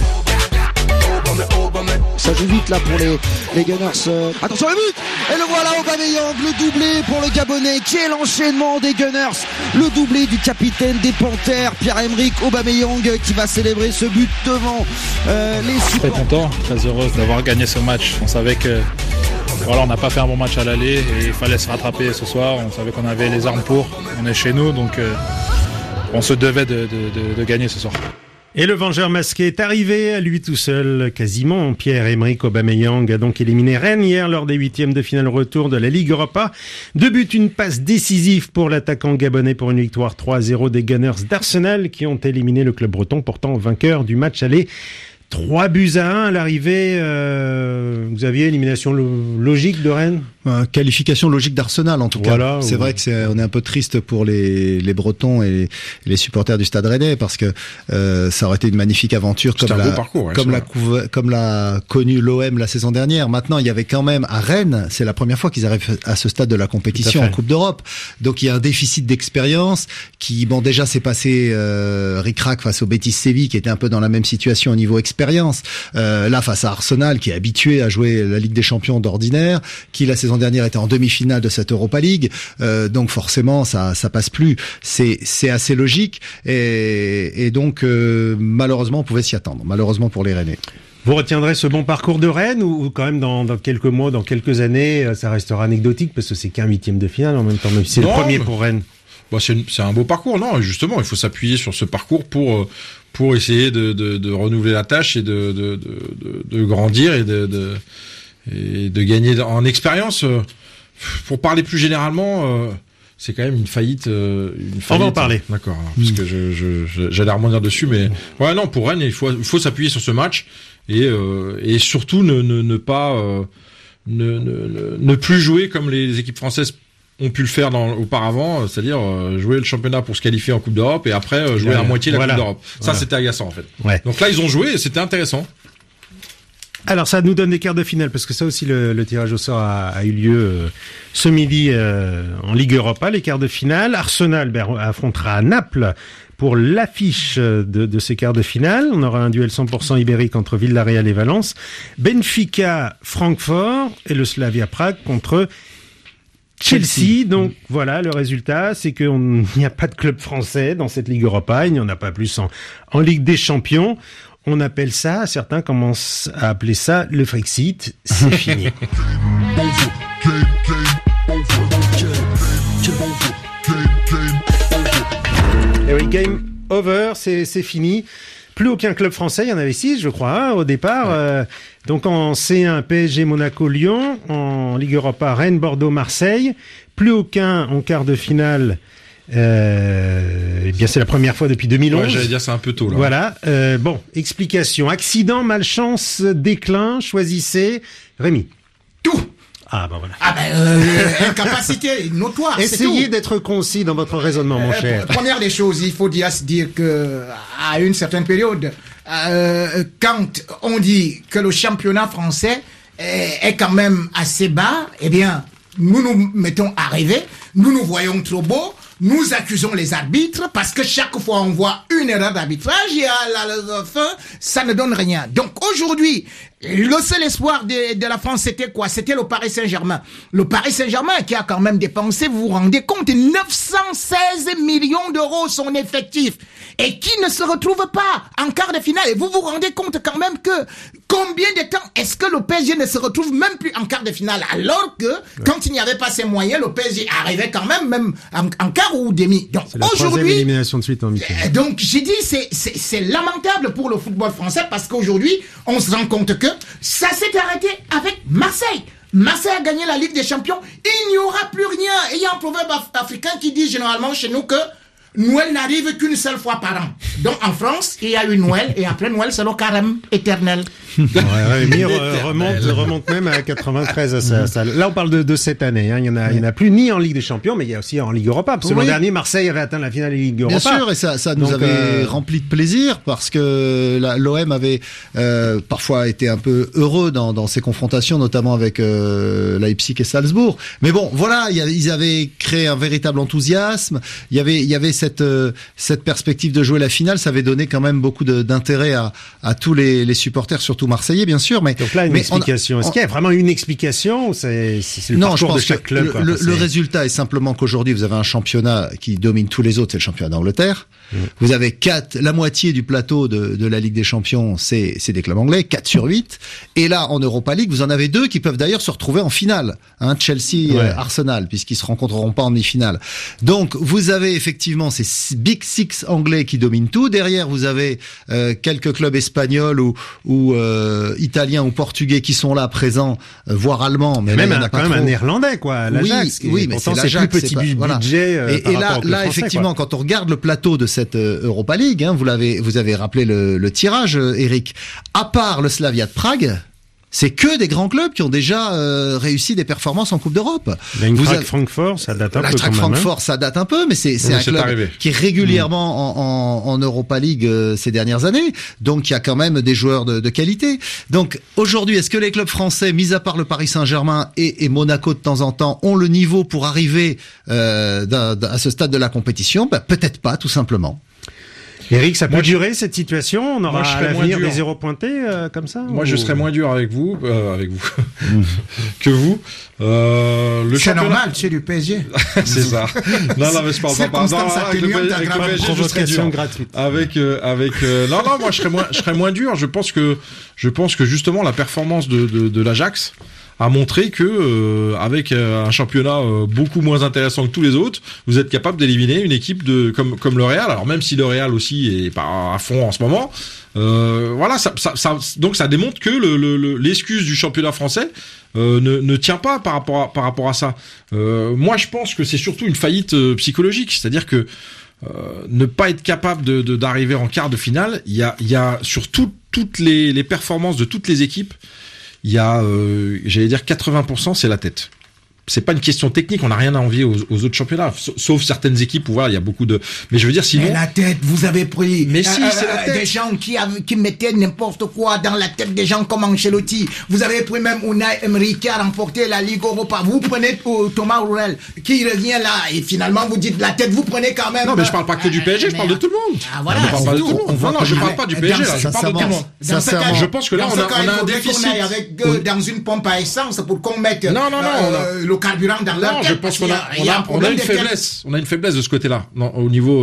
Ça joue vite là pour les Gunners. Attention le but. Et le voilà, Aubameyang, le doublé pour le Gabonais. Quel enchaînement des Gunners. Le doublé du capitaine des Panthères, Pierre-Emerick Aubameyang, qui va célébrer ce but devant les supporters. Très content, très heureuse d'avoir gagné ce match. On savait que on n'a pas fait un bon match à l'aller et il fallait se rattraper ce soir. On savait qu'on avait les armes pour. On est chez nous, donc on se devait de gagner ce soir. Et le Vengeur masqué est arrivé à lui tout seul, quasiment. Pierre-Emerick Aubameyang a donc éliminé Rennes hier lors des 8e de finale retour de la Ligue Europa. 2 buts, une passe décisive pour l'attaquant gabonais pour une victoire 3-0 des Gunners d'Arsenal qui ont éliminé le club breton, pourtant vainqueur du match aller. 3-1 à l'arrivée. Vous aviez élimination logique de Rennes? Qualification logique d'Arsenal en tout cas. Voilà, c'est vrai que on est un peu triste pour les Bretons et les supporters du Stade Rennais, parce que ça aurait été une magnifique aventure comme l'a connu l'OM la saison dernière. Maintenant, il y avait quand même à Rennes, c'est la première fois qu'ils arrivent à ce stade de la compétition en Coupe d'Europe. Donc il y a un déficit d'expérience qui déjà s'est passé ric-rac face au Betis Séville qui était un peu dans la même situation au niveau expérience. d'expérience. Là, face à Arsenal, qui est habitué à jouer la Ligue des Champions d'ordinaire, qui la saison dernière était en demi-finale de cette Europa League, donc forcément ça passe plus. C'est assez logique et donc malheureusement on pouvait s'y attendre. Malheureusement pour les Rennais. Vous retiendrez ce bon parcours de Rennes ou quand même dans quelques mois, dans quelques années, ça restera anecdotique parce que c'est qu'un 8e de finale en même temps, même si c'est le premier pour Rennes. C'est un beau parcours, non, justement, il faut s'appuyer sur ce parcours pour essayer de renouveler la tâche et de grandir et de gagner en expérience. Pour parler plus généralement, c'est quand même une faillite. On va en parler. D'accord. Parce que j'allais rebondir dessus, mais ouais, non, pour Rennes, il faut s'appuyer sur ce match et surtout ne pas ne plus jouer comme les équipes françaises ont pu le faire auparavant, c'est-à-dire jouer le championnat pour se qualifier en Coupe d'Europe et après jouer à moitié la Coupe d'Europe. Ça, c'était agaçant en fait. Ouais. Donc là, ils ont joué et c'était intéressant. Alors ça nous donne des quarts de finale parce que ça aussi le tirage au sort a eu lieu ce midi en Ligue Europa, les quarts de finale. Arsenal affrontera Naples pour l'affiche de ces quarts de finale. On aura un duel 100% ibérique entre Villarreal et Valence. Benfica, Francfort et le Slavia Prague contre Chelsea. Donc voilà, le résultat, c'est qu'il n'y a pas de club français dans cette Ligue Europa. Il n'y en a pas plus en Ligue des Champions. On appelle ça, certains commencent à appeler ça le Frexit. C'est fini. Et oui, game over, c'est fini. Plus aucun club français, il y en avait 6, je crois, au départ. Ouais. Donc en C1, PSG, Monaco, Lyon. En Ligue Europa, Rennes, Bordeaux, Marseille. Plus aucun en quart de finale. Eh bien, c'est la première fois depuis 2011. Ouais, j'allais dire, c'est un peu tôt, là. Voilà. Bon, explication. Accident, malchance, déclin, choisissez. Rémi. Tout. Ah, bah voilà. Incapacité notoire. Essayez d'être concis dans votre raisonnement, mon cher. Première des choses, il faut dire que à une certaine période, quand on dit que le championnat français est quand même assez bas, eh bien, nous nous mettons à rêver, nous nous voyons trop beaux, nous accusons les arbitres parce que chaque fois on voit une erreur d'arbitrage et à la fin, ça ne donne rien. Donc aujourd'hui, le seul espoir de la France, c'était quoi? C'était le Paris Saint-Germain. Le Paris Saint-Germain qui a quand même dépensé, vous vous rendez compte, 916 millions d'euros son effectif et qui ne se retrouve pas en quart de finale. Et vous vous rendez compte quand même que combien de temps est-ce que le PSG ne se retrouve même plus en quart de finale alors que quand il n'y avait pas ces moyens, le PSG arrivait quand même en quart ou demi. Donc aujourd'hui, élimination de suite en mi-temps. Donc j'ai dit c'est lamentable pour le football français parce qu'aujourd'hui on se rend compte que ça s'est arrêté avec Marseille. Marseille a gagné la Ligue des Champions. Il n'y aura plus rien. Et il y a un proverbe africain qui dit généralement chez nous que Noël n'arrive qu'une seule fois par an. Donc en France, il y a eu Noël et après Noël, c'est le carême éternel. Rémi remonte même à 93. Là, on parle de cette année. Hein. Il y en a plus ni en Ligue des Champions, mais il y a aussi en Ligue Europa. Parce que l'an dernier, Marseille avait atteint la finale de Ligue Europa. Bien sûr, et ça nous avait rempli de plaisir parce que l'OM avait parfois été un peu heureux dans ces confrontations, notamment avec Leipzig et Salzbourg. Mais bon, voilà, ils avaient créé un véritable enthousiasme. Il y avait cette perspective de jouer la finale. Ça avait donné quand même beaucoup d'intérêt à tous les supporters, surtout marseillais, bien sûr. Mais donc là, une explication. Est-ce qu'il y a vraiment une explication ou c'est le parcours de chaque club? Le résultat est simplement qu'aujourd'hui, vous avez un championnat qui domine tous les autres, c'est le championnat d'Angleterre. Vous avez la moitié du plateau de la Ligue des Champions, c'est des clubs anglais, 4 sur 8. Et là, en Europa League, vous en avez 2 qui peuvent d'ailleurs se retrouver en finale. Hein, Chelsea, Arsenal, puisqu'ils se rencontreront pas en demi-finale. Donc, vous avez effectivement ces Big Six anglais qui dominent tout. Derrière, vous avez quelques clubs espagnols ou italiens ou portugais qui sont là présents, voire allemands. Mais même là, il y en a quand même un néerlandais, quoi. L'Ajax. Oui, mais pourtant c'est plus petit budget. Et là, effectivement, quand on regarde le plateau de cette Europa League, hein, vous avez rappelé le tirage, Eric. À part le Slavia de Prague, c'est que des grands clubs qui ont déjà réussi des performances en Coupe d'Europe. L'Eintracht Francfort, ça date un peu. L'Eintracht Francfort, ça date un peu, mais c'est un club qui est régulièrement en Europa League ces dernières années. Donc il y a quand même des joueurs de qualité. Donc aujourd'hui, est-ce que les clubs français, mis à part le Paris Saint-Germain et Monaco de temps en temps, ont le niveau pour arriver à ce stade de la compétition? Peut-être pas, tout simplement. Eric, ça peut durer cette situation? On aura à l'avenir des 0 pointés comme ça? Moi, je serais moins dur avec vous que vous. C'est normal, c'est du PSG. C'est ça. Non, mais je parle pas avec le PSG, je serais dur. Gratuite. Non, moi, je serais moins dur. Je pense que justement, la performance de l'Ajax a montré que avec un championnat beaucoup moins intéressant que tous les autres, vous êtes capable d'éliminer une équipe comme le Real. Alors même si le Real aussi est pas à fond en ce moment, voilà, donc ça démontre que l'excuse du championnat français ne tient pas par rapport à ça. Moi, je pense que c'est surtout une faillite psychologique, c'est-à-dire que ne pas être capable d'arriver en quart de finale, il y a sur toutes les performances de toutes les équipes. Il y a, j'allais dire 80%, c'est la tête. C'est pas une question technique, on n'a rien à envier aux autres championnats, sauf certaines équipes où voilà, il y a beaucoup de. Mais je veux dire, sinon. Mais la tête, vous avez pris. Mais si, c'est la tête. Des gens qui mettaient n'importe quoi dans la tête des gens comme Ancelotti. Vous avez pris même Unai Emery qui a remporté la Ligue Europa. Vous prenez Thomas Rourel qui revient là et finalement vous dites la tête, vous prenez quand même. Non, mais je parle pas que du PSG, je parle de tout le monde. Ah voilà. Je parle pas de tout le monde. Non, je parle pas du PSG là, je parle de tout le monde. Je pense que là on a un déficit. Dans une pompe à essence pour qu'on mette le carburant dans leur. Je pense qu'on a une faiblesse. On a une faiblesse de ce côté-là. Au niveau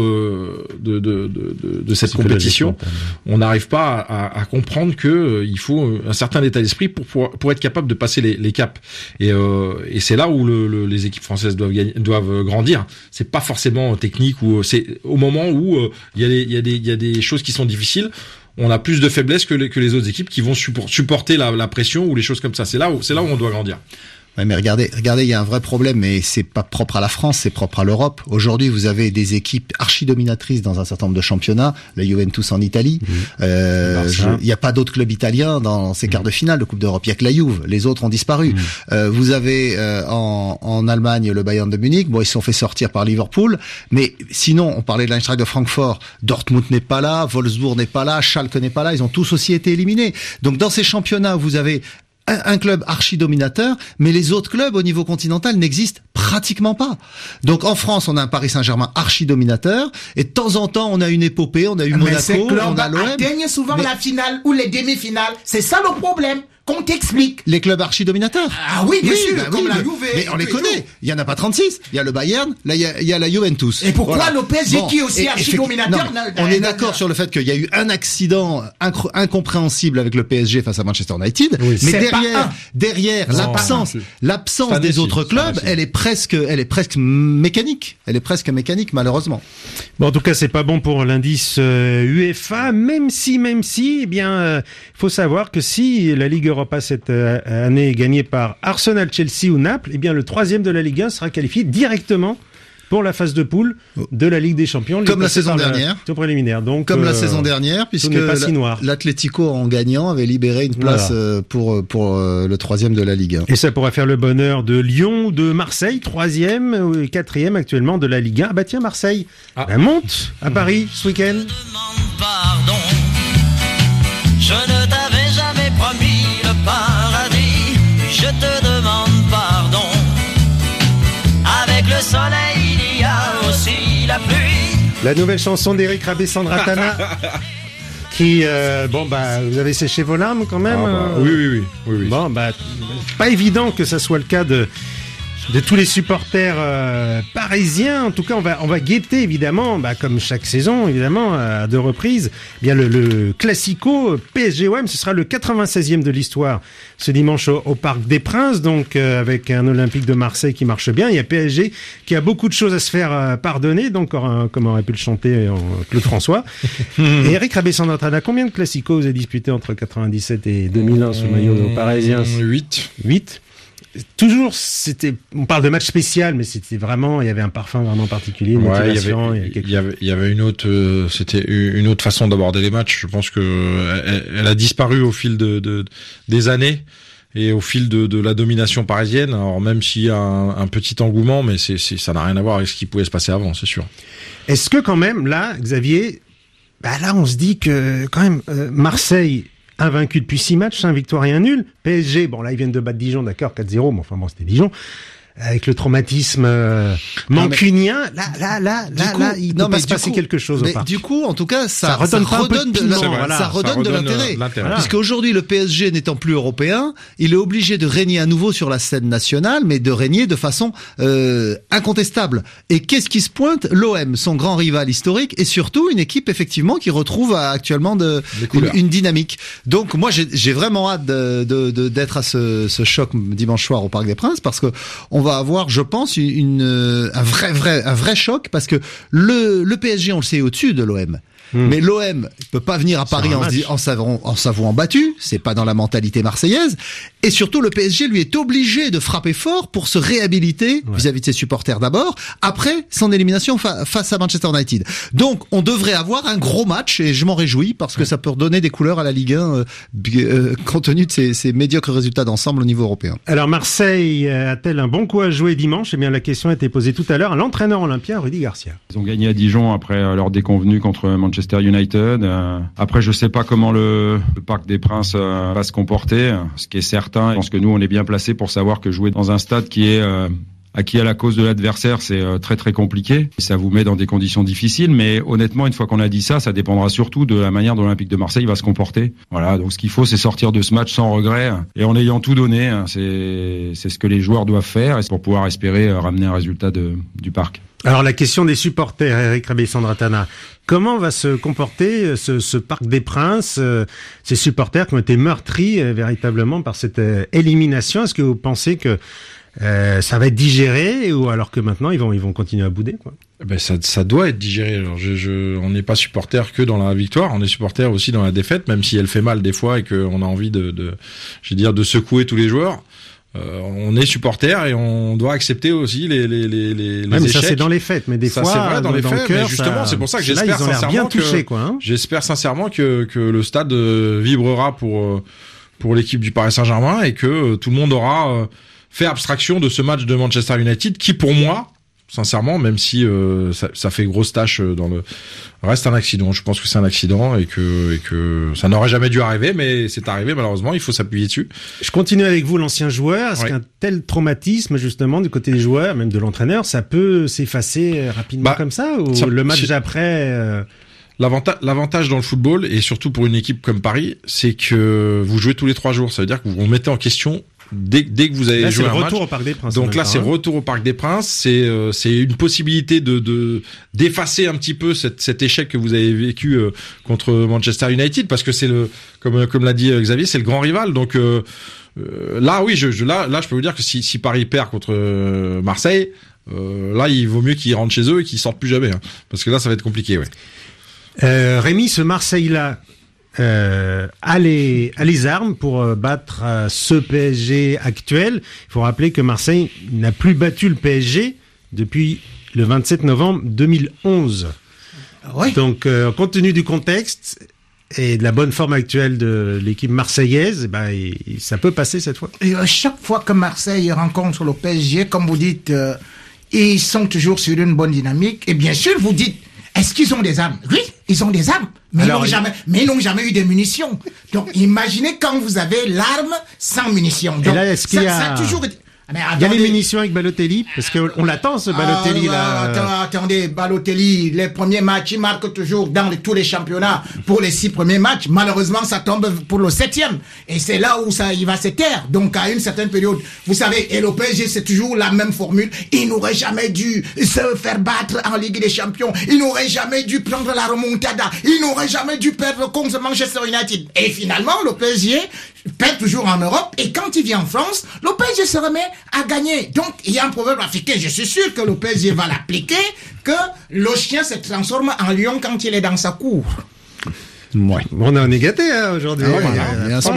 de cette compétition, on n'arrive pas à comprendre que il faut un certain état d'esprit pour être capable de passer les caps. Et c'est là où les équipes françaises doivent grandir. C'est pas forcément technique ou c'est au moment où il y a des choses qui sont difficiles. On a plus de faiblesse que les autres équipes qui vont supporter la pression ou les choses comme ça. C'est là où on doit grandir. Ouais, mais regardez, il y a un vrai problème, mais c'est pas propre à la France, c'est propre à l'Europe. Aujourd'hui, vous avez des équipes archi-dominatrices dans un certain nombre de championnats, la Juventus en Italie. Il y a pas d'autres clubs italiens dans ces quarts de finale de Coupe d'Europe. Il y a que la Juve, les autres ont disparu. Vous avez en Allemagne le Bayern de Munich. Bon, ils se sont fait sortir par Liverpool, mais sinon, on parlait de l'Eintracht de Francfort. Dortmund n'est pas là, Wolfsburg n'est pas là, Schalke n'est pas là. Ils ont tous aussi été éliminés. Donc, dans ces championnats, vous avez un club archi-dominateur, mais les autres clubs au niveau continental n'existent pratiquement pas. Donc en France, on a un Paris Saint-Germain archi-dominateur, et de temps en temps, on a une épopée, on a eu Monaco, on a l'OM. Ils atteignent souvent la finale ou les demi-finales. C'est ça le problème. Qu'on t'explique. Les clubs archi-dominateurs. Ah oui, bien sûr, comme la Juve. Mais on les connaît. Il y en a pas 36. Il y a le Bayern, là il y a la Juventus. Et pourquoi le PSG qui est aussi archi-dominateur? On est d'accord sur le fait qu'il y a eu un accident incompréhensible avec le PSG face à Manchester United. Oui. Mais derrière l'absence des autres clubs, elle est presque mécanique. Elle est presque mécanique, malheureusement. Bon, en tout cas, c'est pas bon pour l'indice UEFA, même si, eh bien, faut savoir que si la Ligue Europa cette année est gagnée par Arsenal, Chelsea ou Naples, eh bien, le 3e de la Ligue 1 sera qualifié directement pour la phase de poule de la Ligue des Champions. Comme la saison dernière. Préliminaire. Donc, comme la saison dernière, puisque l'Atlético en gagnant avait libéré une place pour le 3e de la Ligue 1. Et ça pourra faire le bonheur de Lyon ou de Marseille, 3e et 4e actuellement de la Ligue 1. Ah bah tiens, Marseille monte à Paris ce week-end. Je demande pardon, je ne t'avais jamais promis le paradis, je te demande pardon. Avec le soleil, il y a aussi la pluie. La nouvelle chanson d'Eric Rabessandratana qui, vous avez séché vos larmes quand même. Oui. Bon, pas évident que ça soit le cas de tous les supporters parisiens. En tout cas, on va guetter évidemment, comme chaque saison évidemment à 2 reprises, bien le classico PSG-OM. Ce sera le 96e de l'histoire ce dimanche au Parc des Princes, donc avec un Olympique de Marseille qui marche bien. Il y a PSG qui a beaucoup de choses à se faire pardonner, donc comme aurait pu le chanter Claude François. Et Eric Rabessandratana, combien de classicos vous avez disputé entre 97 et 2001 sous le maillot parisien? 8. Toujours, on parle de match spécial, mais c'était vraiment, il y avait un parfum vraiment particulier, une motivation. Il y avait une autre, c'était une autre façon d'aborder les matchs. Je pense que elle a disparu au fil des années et au fil de la domination parisienne. Alors même s'il y a un petit engouement, mais ça n'a rien à voir avec ce qui pouvait se passer avant, c'est sûr. Est-ce que quand même, là, Xavier, là, on se dit que quand même, Marseille, invaincu depuis 6 matchs, 5 victoires et 1 nul. PSG, là, ils viennent de battre Dijon, d'accord, 4-0, mais enfin bon, c'était Dijon. avec le traumatisme mancunien, là, il peut pas se passer quelque chose au parc. Du coup, en tout cas, ça redonne de l'intérêt. Puisque aujourd'hui, le PSG n'étant plus européen, il est obligé de régner à nouveau sur la scène nationale, mais de régner de façon incontestable. Et qu'est-ce qui se pointe? L'OM, son grand rival historique, et surtout une équipe effectivement qui retrouve actuellement une dynamique. Donc moi, j'ai vraiment hâte d'être à ce choc dimanche soir au Parc des Princes, parce que on va avoir, je pense, un vrai choc, parce que le PSG, on le sait, est au-dessus de l'OM. Mais l'OM peut pas venir à Paris en s'avouant battu, c'est pas dans la mentalité marseillaise, et surtout le PSG lui est obligé de frapper fort pour se réhabiliter vis-à-vis de ses supporters d'abord, après son élimination face à Manchester United. Donc on devrait avoir un gros match, et je m'en réjouis, parce que ça peut redonner des couleurs à la Ligue 1 compte tenu de ses médiocres résultats d'ensemble au niveau européen. Alors Marseille a-t-elle un bon coup à jouer dimanche? Eh bien la question a été posée tout à l'heure à l'entraîneur olympien Rudy Garcia. Ils ont gagné à Dijon après leur déconvenue contre Manchester United. Après, je sais pas comment le Parc des Princes va se comporter. Ce qui est certain, je pense que nous, on est bien placés pour savoir que jouer dans un stade qui est acquis à la cause de l'adversaire, c'est très très compliqué. Ça vous met dans des conditions difficiles, mais honnêtement, une fois qu'on a dit ça, ça dépendra surtout de la manière dont l'Olympique de Marseille va se comporter. Voilà, donc ce qu'il faut, c'est sortir de ce match sans regret et en ayant tout donné. C'est ce que les joueurs doivent faire pour pouvoir espérer ramener un résultat du Parc. Alors la question des supporters, Eric Rabé-Sandratana, comment va se comporter ce Parc des Princes, ces supporters qui ont été meurtris véritablement par cette élimination? Est-ce que vous pensez que ça va être digéré, ou alors que maintenant ils vont continuer à bouder, quoi? Ben ça doit être digéré. Alors on n'est pas supporter que dans la victoire, on est supporter aussi dans la défaite, même si elle fait mal des fois et qu'on a envie de secouer tous les joueurs. On est supporter et on doit accepter aussi les mais échecs. Ça c'est dans les fêtes, mais des fois c'est vrai dans les faits. Cœur, mais justement, c'est pour ça que j'espère sincèrement j'espère sincèrement que le stade vibrera pour l'équipe du Paris Saint-Germain et que tout le monde aura fait abstraction de ce match de Manchester United qui, pour moi, sincèrement, même si ça fait grosse tâche reste un accident. Je pense que c'est un accident et que ça n'aurait jamais dû arriver, mais c'est arrivé malheureusement. Il faut s'appuyer dessus. Je continue avec vous, l'ancien joueur. Est-ce qu'un tel traumatisme, justement, du côté des joueurs, même de l'entraîneur, ça peut s'effacer rapidement comme ça, ou le match d'après L'avantage dans le football, et surtout pour une équipe comme Paris, c'est que vous jouez tous les 3 jours. Ça veut dire que vous mettez en question dès que vous avez joué un match. C'est le retour au Parc des Princes. Donc là, c'est retour au Parc des Princes. C'est une possibilité d'effacer un petit peu cet échec que vous avez vécu contre Manchester United, parce que c'est comme l'a dit Xavier, c'est le grand rival. Donc là, oui, là, je peux vous dire que si Paris perd contre Marseille, là, il vaut mieux qu'ils rentrent chez eux et qu'ils sortent plus jamais, hein, parce que là, ça va être compliqué, ouais. Rémi, ce Marseille-là a les armes pour battre ce PSG actuel. Il faut rappeler que Marseille n'a plus battu le PSG depuis le 27 novembre 2011. Oui. Donc, compte tenu du contexte et de la bonne forme actuelle de l'équipe marseillaise, ça peut passer cette fois. Et chaque fois que Marseille rencontre le PSG, comme vous dites, ils sont toujours sur une bonne dynamique. Et bien sûr, vous dites, est-ce qu'ils ont des armes? Oui, ils ont des armes, mais ils n'ont jamais eu de munitions. Donc, imaginez quand vous avez l'arme sans munitions. Donc, et là, est-ce qu'il y a... ça a toujours été... Il y a les munitions avec Balotelli, parce qu'on l'attend, ce Balotelli là. Attendez, Balotelli, les premiers matchs, il marque toujours dans tous les championnats pour les 6 premiers matchs. Malheureusement, ça tombe pour le 7e. Et c'est là où il va se taire. Donc, à une certaine période, vous savez, et le PSG, c'est toujours la même formule. Il n'aurait jamais dû se faire battre en Ligue des Champions. Il n'aurait jamais dû prendre la remontada. Il n'aurait jamais dû perdre contre Manchester United. Et finalement, le PSG perd toujours en Europe. Et quand il vient en France, le PSG se remet à gagner. Donc, il y a un proverbe africain, je suis sûr que le PSG va l'appliquer, que le chien se transforme en lion quand il est dans sa cour. Ouais. Bon, on est gâtés aujourd'hui. Il y a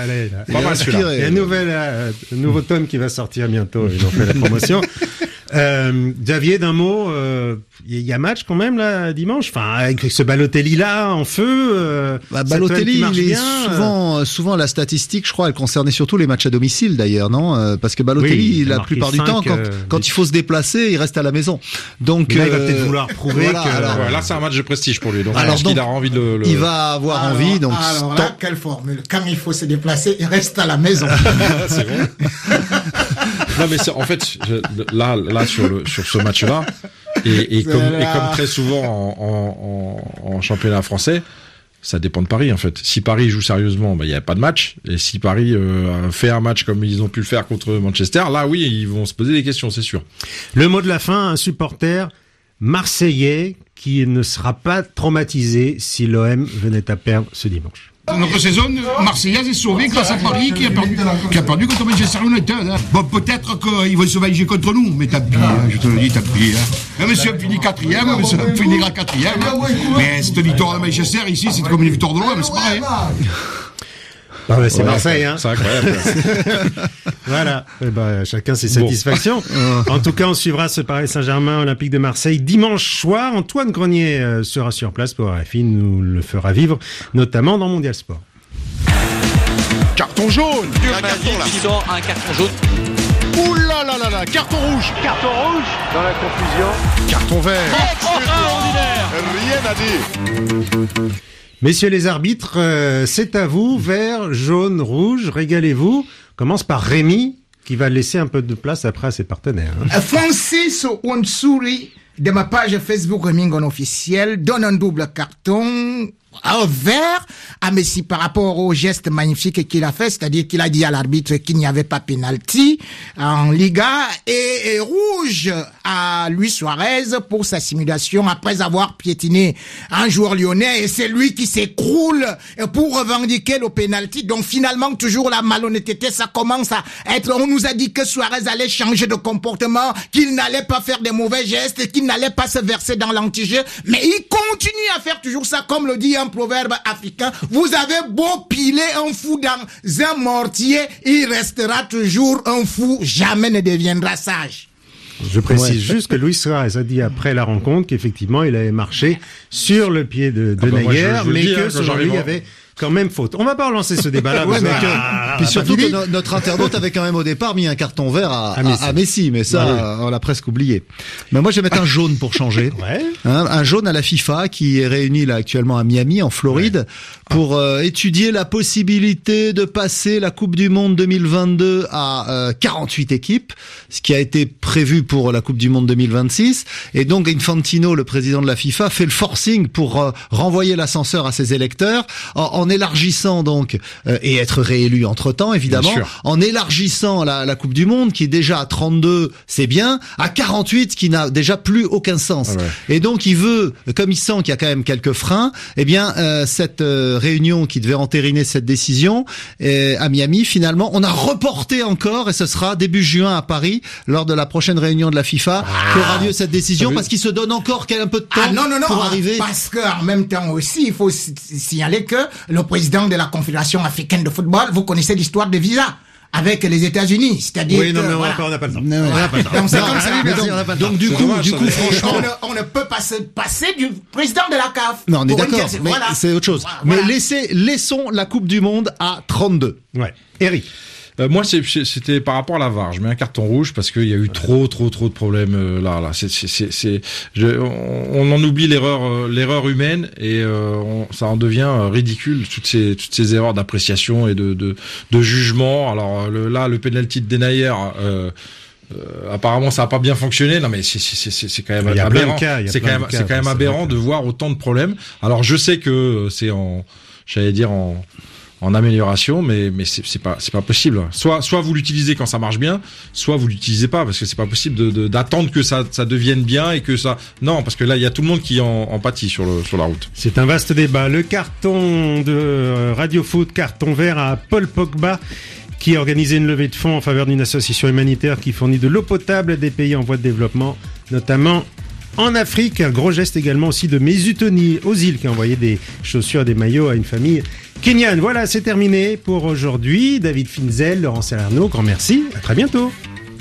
un nouveau tome qui va sortir bientôt. Ils ont fait la promotion. Xavier, d'un mot, il y a match quand même là dimanche. Enfin, avec ce Balotelli là en feu. Balotelli, il est souvent la statistique, je crois, elle concernait surtout les matchs à domicile d'ailleurs, non? Parce que Balotelli, la plupart du temps, quand il faut se déplacer, il reste à la maison. Donc là, il va peut-être vouloir prouver que. Là, c'est un match de prestige pour lui. Donc, alors, il a envie de il va avoir envie. Donc, alors là, quelle formule? Quand il faut se déplacer, il reste à la maison. C'est vrai. Non, mais en fait, là, sur ce match-là, et comme très souvent en championnat français, ça dépend de Paris, en fait. Si Paris joue sérieusement, il n'y a pas de match. Et si Paris fait un match comme ils ont pu le faire contre Manchester, là, oui, ils vont se poser des questions, c'est sûr. Le mot de la fin, un supporter marseillais qui ne sera pas traumatisé si l'OM venait à perdre ce dimanche. Notre saison marseillaise est sauvée grâce à Paris qui a perdu contre Manchester United. Hein. Bon, peut-être qu'ils vont se venger contre nous, mais tant pis, je te le dis, tant pis. Hein. Même si on finit 4e, monsieur finira 4e. Mais cette victoire de Manchester ici, c'est comme une victoire de l'OM, c'est pareil. Non, mais c'est Marseille, hein. C'est incroyable. Voilà. Chacun ses satisfactions. En tout cas, on suivra ce Paris Saint-Germain Olympique de Marseille dimanche soir. Antoine Grenier sera sur place pour RFI, nous le fera vivre, notamment dans Mondial Sport. Carton jaune. Un carton jaune. Ouh là là là là, carton rouge. Carton rouge. Dans la confusion. Carton vert. Extraordinaire. Rien à dire. Messieurs les arbitres, c'est à vous, vert, jaune, rouge, régalez-vous. Commence par Rémi, qui va laisser un peu de place après à ses partenaires. Hein. Francis Onsuri, de ma page Facebook Remingon officiel, donne un double carton vert à Messi par rapport au geste magnifique qu'il a fait, c'est-à-dire qu'il a dit à l'arbitre qu'il n'y avait pas pénalty en Liga, et rouge à Luis Suarez pour sa simulation après avoir piétiné un joueur lyonnais, et c'est lui qui s'écroule pour revendiquer le pénalty. Donc finalement toujours la malhonnêteté, ça commence à être, on nous a dit que Suarez allait changer de comportement, qu'il n'allait pas faire des mauvais gestes, qu'il n'allait pas se verser dans l'anti-jeu, mais il continue à faire toujours ça, comme le dit un proverbe africain. Vous avez beau piler un fou dans un mortier, il restera toujours un fou, jamais ne deviendra sage. Je précise juste que Luis Suarez a dit après la rencontre qu'effectivement il avait marché sur le pied de Neuer, mais que selon lui il y avait quand même faute. On va pas relancer ce débat-là. Puis surtout que notre internaute avait quand même au départ mis un carton vert à Messi, mais ça, on l'a presque oublié. Mais moi, je vais mettre un jaune pour changer. Ouais. Un jaune à la FIFA qui est réunie là actuellement à Miami, en Floride, pour étudier la possibilité de passer la Coupe du Monde 2022 à 48 équipes, ce qui a été prévu pour la Coupe du Monde 2026. Et donc, Infantino, le président de la FIFA, fait le forcing pour renvoyer l'ascenseur à ses électeurs en élargissant donc et être réélu entre-temps évidemment, en élargissant la Coupe du Monde qui est déjà à 32, c'est bien, à 48 qui n'a déjà plus aucun sens. Et donc il veut, comme il sent qu'il y a quand même quelques freins, eh bien cette réunion qui devait entériner cette décision à Miami, finalement, on a reporté encore et ce sera début juin à Paris lors de la prochaine réunion de la FIFA qu'aura lieu cette décision parce qu'il se donne encore un peu de temps pour arriver. Parce qu'en même temps aussi, il faut signaler que le président de la Confédération africaine de football, vous connaissez l'histoire des visas avec les États-Unis, c'est-à-dire oui, non, mais on n'a pas le temps. Donc du coup, franchement, on ne peut pas se passer du président de la CAF. Non, on est d'accord, mais c'est autre chose. Mais laissons la Coupe du Monde à 32. Ouais. Eric. Moi, c'était par rapport à la VAR. Je mets un carton rouge parce qu'il y a eu trop de problèmes là. On en oublie l'erreur humaine et ça en devient ridicule toutes ces erreurs d'appréciation et de jugement. Alors le penalty de Denayer. Apparemment, ça a pas bien fonctionné. Non, mais c'est quand même aberrant. C'est quand même aberrant de voir autant de problèmes. Alors, je sais que c'est en amélioration, mais c'est pas possible. Soit vous l'utilisez quand ça marche bien, soit vous l'utilisez pas, parce que c'est pas possible d'attendre que ça devienne bien et que ça. Non, parce que là il y a tout le monde qui en pâtit sur la route. C'est un vaste débat. Le carton de Radio Foot, carton vert à Paul Pogba, qui a organisé une levée de fonds en faveur d'une association humanitaire qui fournit de l'eau potable à des pays en voie de développement, notamment en Afrique. Un gros geste également aussi de Mesut Ozil qui a envoyé des chaussures et des maillots à une famille kenyane. Voilà, c'est terminé pour aujourd'hui. David Finzel, Laurent Salerno, grand merci. À très bientôt.